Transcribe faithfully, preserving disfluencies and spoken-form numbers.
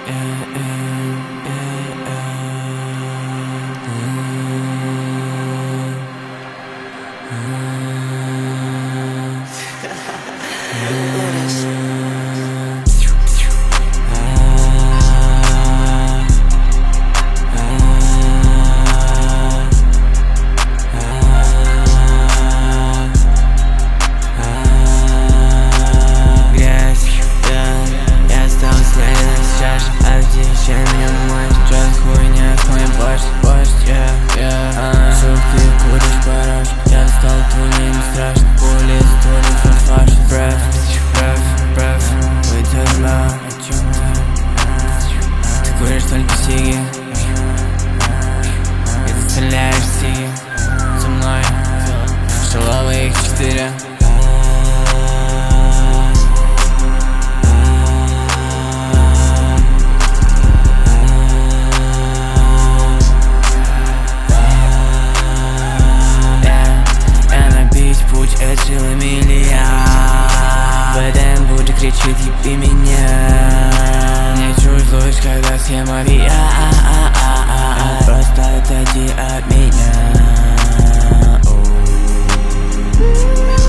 Только сиги, и ты стреляешь в сиги со мной, шаловы их четыре. Я набить путь от силы миллиард. БДМ будет кричит «Еби меня». Не чуешь злость, когда схема ви а а а а а Просто отойди от меня.